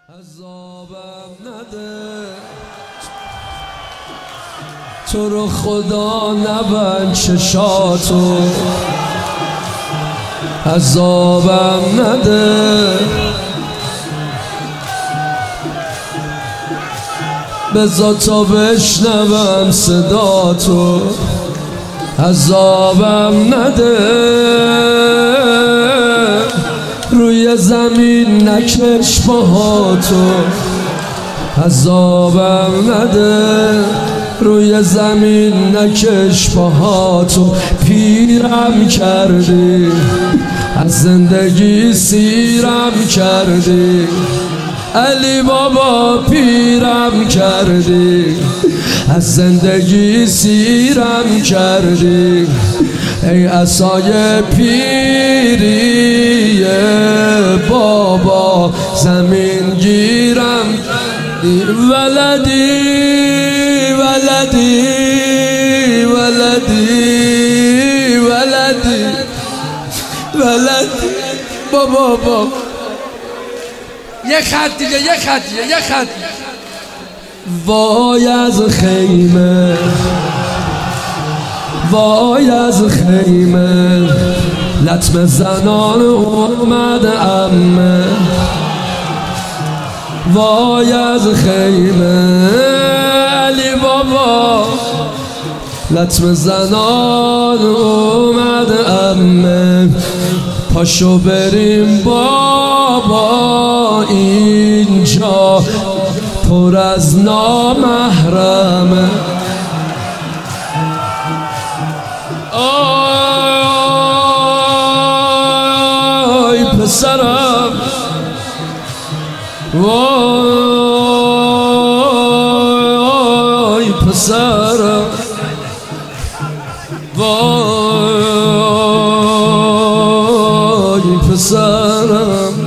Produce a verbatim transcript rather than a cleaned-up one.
عذابم نده تو رو خدا، نبند چشاتو. عذابم نده بذار تا بشنوم صداتو. عذابم نده روی زمین نکش پاهاتو. عذابم نده روی زمین نکش پاهاتو. پیرم کردی از زندگی، سیرم کردی علی بابا، پیرم کردی از زندگی، سیرم کردی. ای عصای پیری بابا، زمین گیرم ولدی ولدی ولدی ولدی ولدی بابا بابا. یک خط دیگه، یک خط دیگه، یک خط دیگه. وای از خیمه، وای از خیمه، لطم زنان اومد عمه. وای از خیمه علی بابا، لطم زنان اومد عمه. پاشو بریم بابا، اینجا پر از نامحرمه. آی پسرم، وای پسرم، وای پسرم.